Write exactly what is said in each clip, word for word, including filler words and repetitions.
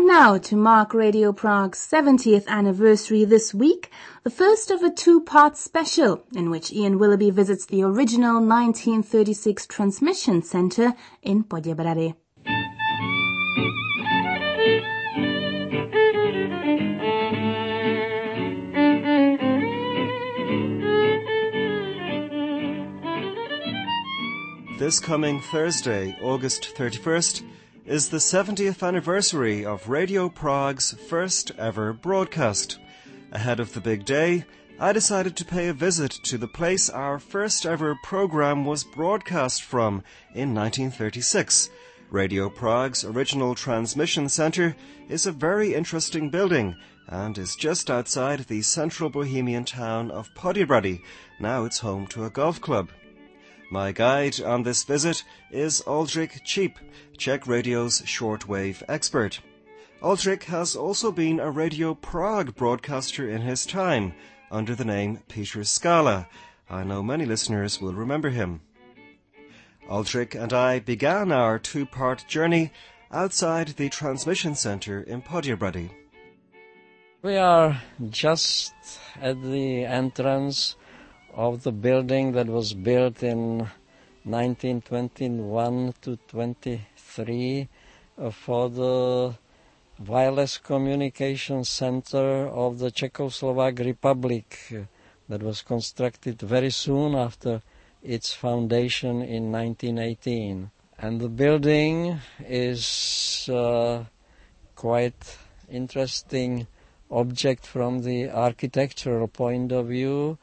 And now, to mark Radio Prague's seventieth anniversary this week, the first of a two-part special in which Ian Willoughby visits the original nineteen thirty-six transmission centre in Poděbrady. This coming Thursday, August thirty-first, is the seventieth anniversary of Radio Prague's first ever broadcast. Ahead of the big day, I decided to pay a visit to the place our first ever program was broadcast from in nineteen thirty-six. Radio Prague's original transmission centre is a very interesting building and is just outside the central Bohemian town of Poděbrady. Now it's home to a golf club. My guide on this visit is Oldřich Číp, Czech radio's shortwave expert. Oldřich has also been a Radio Prague broadcaster in his time, under the name Peter Skala. I know many listeners will remember him. Oldřich and I began our two-part journey outside the transmission centre in Poděbrady. We are just at the entrance of the building that was built in nineteen twenty-one to twenty-three uh, for the wireless communication center of the Czechoslovak Republic uh, that was constructed very soon after its foundation in nineteen eighteen. And the building is uh, quite interesting object from the architectural point of view.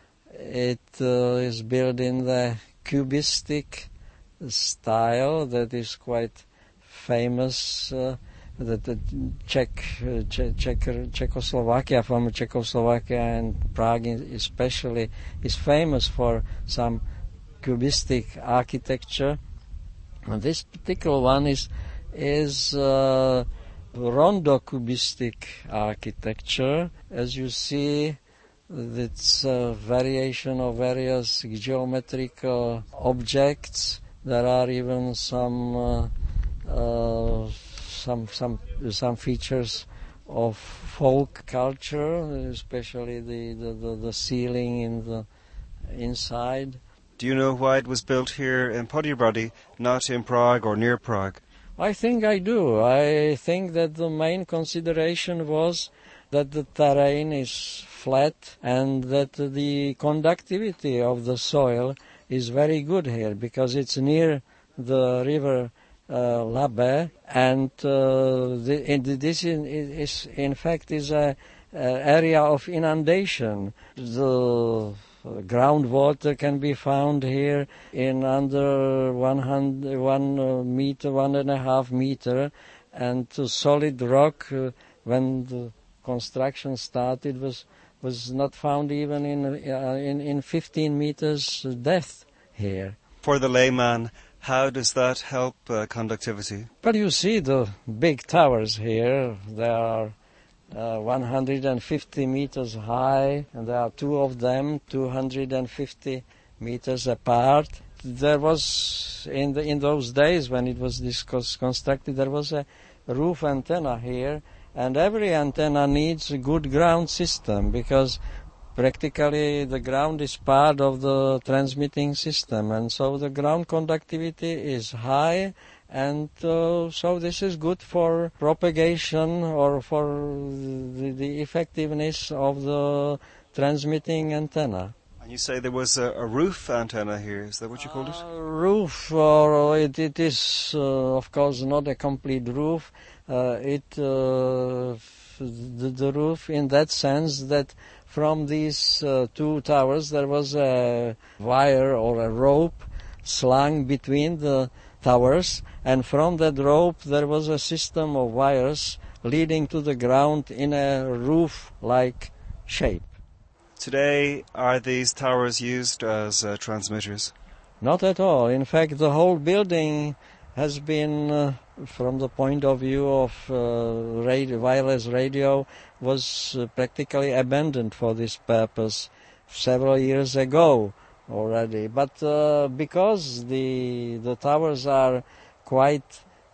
It uh, is built in the cubistic style that is quite famous, uh, that the Czech, uh, Czech, Czech, Czechoslovakia, former Czechoslovakia and Prague especially, is famous for some cubistic architecture. And this particular one is is uh, rondo cubistic architecture. As you see, it's a variation of various geometrical objects. There are even some uh, uh, some some some features of folk culture, especially the, the, the, the ceiling in the inside. Do you know why it was built here in Poděbrady, not in Prague or near Prague? I think I do. I think that the main consideration was that the terrain is flat and that the conductivity of the soil is very good here because it's near the river uh, Labe, and uh, the, in, this in, is in fact is a, a area of inundation. The groundwater can be found here in under one hundred, one meter, one and a half meter, and solid rock uh, when the construction started was was not found even in uh, in in fifteen meters depth here. For the layman, how does that help uh, conductivity? But you see the big towers here. They are uh, one hundred fifty meters high, and there are two of them, two hundred fifty meters apart. There was in the in those days when it was discussed, constructed, there was a roof antenna here. And every antenna needs a good ground system because practically the ground is part of the transmitting system. And so the ground conductivity is high, and uh, so this is good for propagation or for the, the effectiveness of the transmitting antenna. And you say there was a, a roof antenna here. Is that what you called it? Uh, roof, or it, it is, uh, of course, not a complete roof. Uh, it uh, the, the roof in that sense that from these uh, two towers there was a wire or a rope slung between the towers, and from that rope there was a system of wires leading to the ground in a roof-like shape. Today, are these towers used as uh, transmitters? Not at all. In fact, the whole building has been, uh, from the point of view of uh, radio, wireless radio, was uh, practically abandoned for this purpose several years ago already. But uh, because the the towers are quite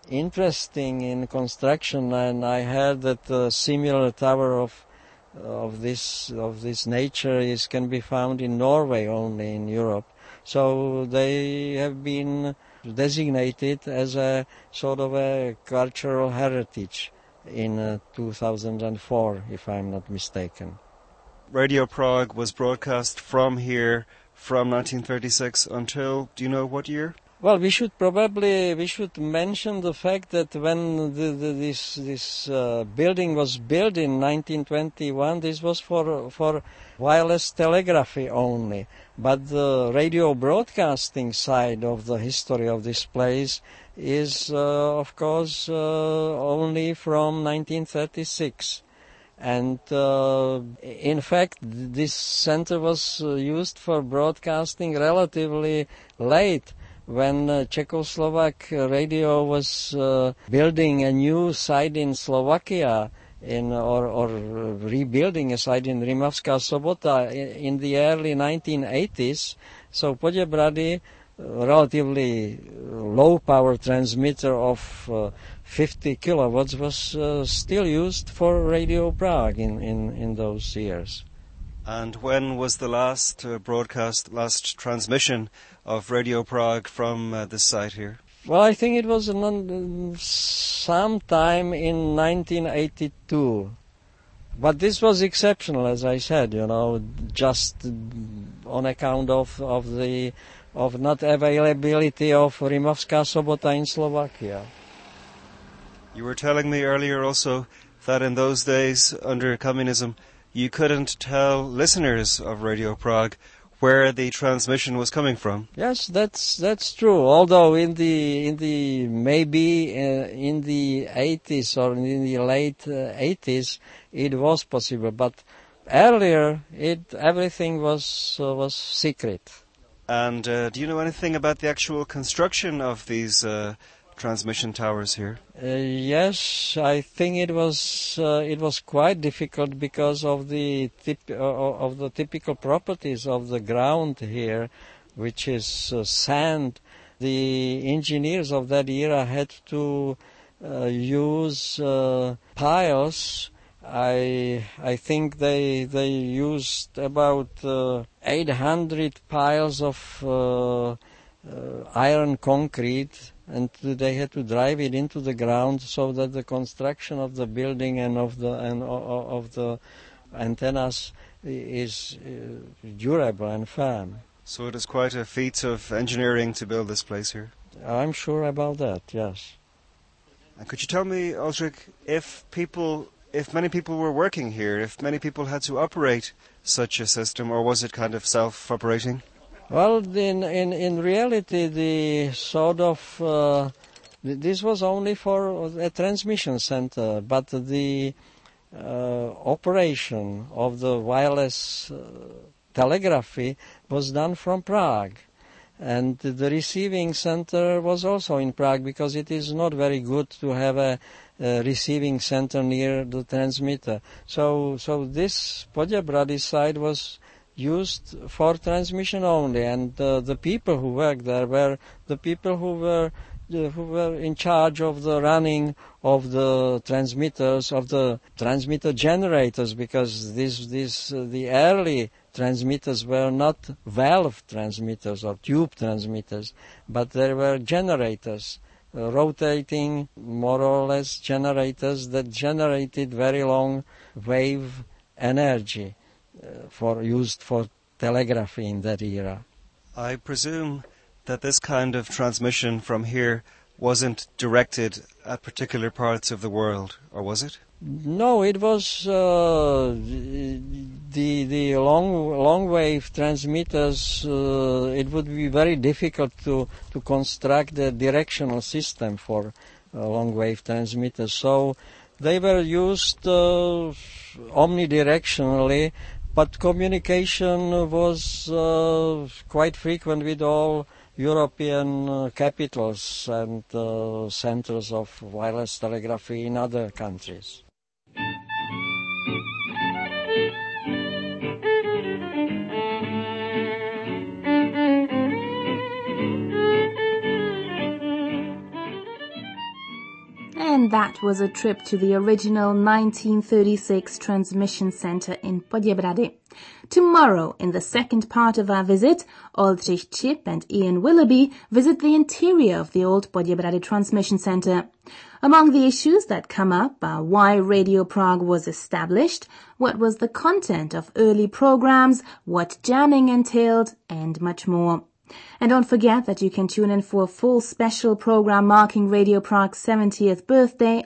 interesting in construction, and I heard that a similar tower of of this of this nature is can be found in Norway only in Europe. So they have been designated as a sort of a cultural heritage in uh, two thousand four, if I'm not mistaken. Radio Prague was broadcast from here from nineteen thirty-six until, do you know what year? Well, we should probably we should mention the fact that when the, the, this this uh, building was built in nineteen twenty-one, this was for for wireless telegraphy only. But the radio broadcasting side of the history of this place is, uh, of course, uh, only from nineteen thirty-six. And uh, in fact, this center was uh, used for broadcasting relatively late, when uh, Czechoslovak radio was uh, building a new site in Slovakia, in or, or rebuilding a site in Rimavská Sobota in, in the early nineteen eighties. So Poděbrady, uh, relatively low power transmitter of uh, fifty kilowatts, was uh, still used for Radio Prague in, in, in those years. And when was the last uh, broadcast, last transmission of Radio Prague from uh, this site here? Well, I think it was non- sometime in nineteen eighty-two. But this was exceptional, as I said, you know, just on account of, of the of not availability of Rimavská Sobota in Slovakia. You were telling me earlier also that in those days under communism, you couldn't tell listeners of Radio Prague where the transmission was coming from. Yes, that's that's true. Although in the in the maybe uh, in the eighties or in the late uh, eighties it was possible, but earlier it everything was uh, was secret. And uh, do you know anything about the actual construction of these uh, transmission towers here? Uh, yes, I think it was uh, it was quite difficult because of the tip, uh, of the typical properties of the ground here, which is uh, sand. The engineers of that era had to uh, use uh, piles. I I think they they used about uh, eight hundred piles of uh, uh, iron concrete, and they had to drive it into the ground so that the construction of the building and of the and of the antennas is durable and firm. So it is quite a feat of engineering to build this place here. I'm sure about that. Yes. And could you tell me, Ulrich, if people, if many people were working here, if many people had to operate such a system, or was it kind of self-operating? Well, in in in reality, the sort of uh, this was only for a transmission center, but the uh, operation of the wireless uh, telegraphy was done from Prague, and the receiving center was also in Prague, because it is not very good to have a, a receiving center near the transmitter. So, so this Poděbrady site was used for transmission only, and uh, the people who worked there were the people who were uh, who were in charge of the running of the transmitters, of the transmitter generators, because this this uh, the early transmitters were not valve transmitters or tube transmitters, but they were generators, uh, rotating more or less generators that generated very long wave energy. Uh, for used for telegraphy in that era. I presume that this kind of transmission from here wasn't directed at particular parts of the world, or was it? No, it was uh, the the long long wave transmitters. Uh, it would be very difficult to to construct a directional system for uh, long wave transmitters. So they were used uh, omnidirectionally. But communication was uh, quite frequent with all European uh, capitals and uh, centers of wireless telegraphy in other countries. that was a trip to the original nineteen thirty-six transmission center in Podjebrady. Tomorrow, in the second part of our visit, Aldrich Chip and Ian Willoughby visit the interior of the old Podjebrady transmission center. Among the issues that come up are why Radio Prague was established, what was the content of early programs, what jamming entailed, and much more. And don't forget that you can tune in for a full special program marking Radio Prague's seventieth birthday